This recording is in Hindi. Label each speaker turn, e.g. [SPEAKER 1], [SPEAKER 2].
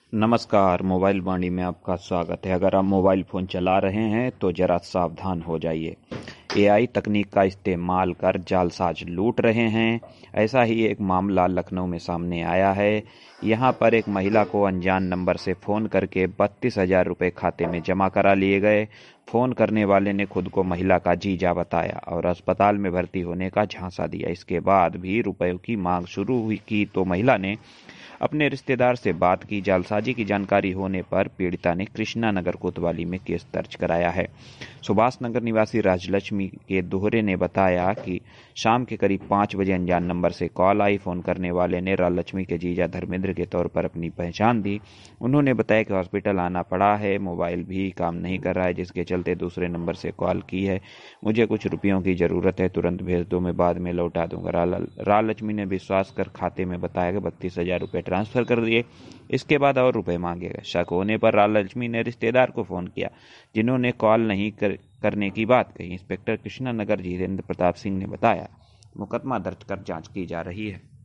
[SPEAKER 1] नमस्कार, मोबाइल वाणी में आपका स्वागत है। अगर आप मोबाइल फ़ोन चला रहे हैं तो ज़रा सावधान हो जाइए। एआई तकनीक का इस्तेमाल कर जालसाज लूट रहे हैं। ऐसा ही एक मामला लखनऊ में सामने आया है। यहाँ पर एक महिला को अनजान नंबर से फ़ोन करके 32,000 रुपये खाते में जमा करा लिए गए। फ़ोन करने वाले ने खुद को महिला का जीजा बताया और अस्पताल में भर्ती होने का झांसा दिया। इसके बाद भी रुपयों की मांग शुरू हुई की तो महिला ने अपने रिश्तेदार से बात की। जालसाजी की जानकारी होने पर पीड़िता ने कृष्णा नगर कोतवाली में केस दर्ज कराया है। सुभाष नगर निवासी राजलक्ष्मी के दोहरे ने बताया कि शाम के करीब 5 बजे अनजान नंबर से कॉल आई। फोन करने वाले ने राजलक्ष्मी के जीजा धर्मेंद्र के तौर पर अपनी पहचान दी। उन्होंने बताया कि हॉस्पिटल आना पड़ा है, मोबाइल भी काम नहीं कर रहा है, जिसके चलते दूसरे नंबर से कॉल की है। मुझे कुछ रुपयों की जरूरत है, तुरंत भेज दो, मैं बाद में लौटा दूंगा। राजलक्ष्मी ने विश्वास कर खाते में बताया कि 32,000 रुपये ट्रांसफर कर दिए। इसके बाद और रुपए मांगे गए। शक होने पर राजलक्ष्मी ने रिश्तेदार को फोन किया, जिन्होंने कॉल नहीं करने की बात कही। इंस्पेक्टर कृष्णा नगर जितेंद्र प्रताप सिंह ने बताया, मुकदमा दर्ज कर जांच की जा रही है।